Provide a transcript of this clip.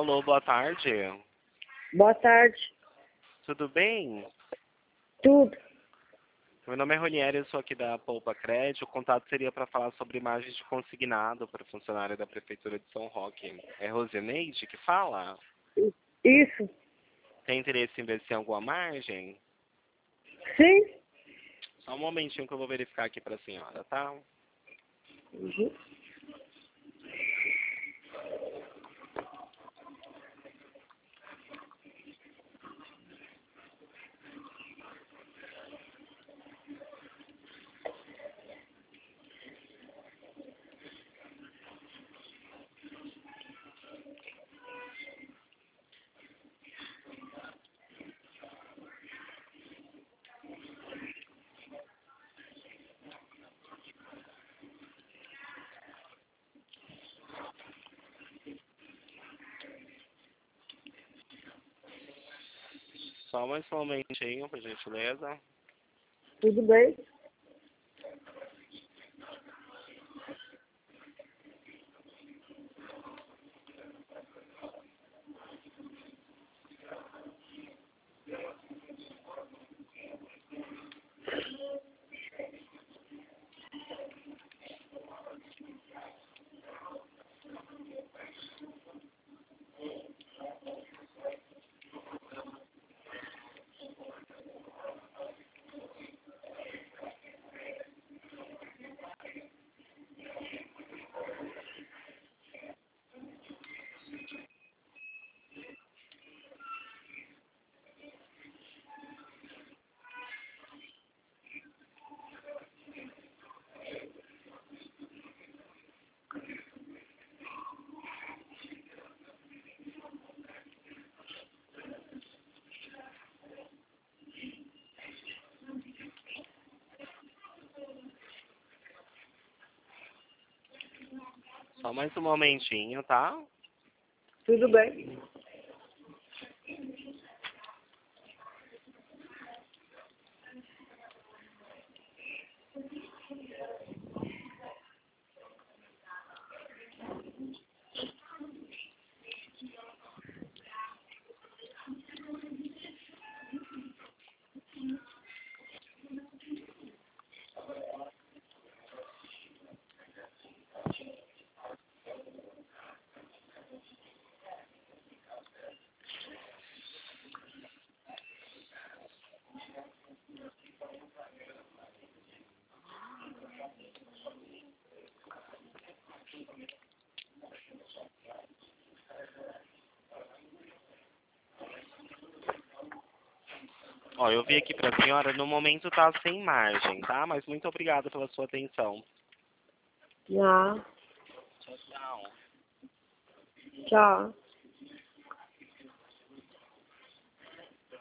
Alô, boa tarde. Boa tarde. Tudo bem? Tudo. Meu nome é Ronieri, eu sou aqui da Poupa Crédito. O contato seria para falar sobre imagens de consignado para funcionária da Prefeitura de São Roque. É Rosineide que fala? Isso. Tem interesse em ver se tem alguma margem? Sim. Só um momentinho que eu vou verificar aqui para a senhora, tá? Uhum. Só mais um momentinho, por gentileza. Tudo bem? Só mais um momentinho, tá? Tudo bem. Ó, eu vi aqui para a senhora, no momento tá sem margem, tá? Mas muito obrigado pela sua atenção. Ah, Tchau, tchau. tchau.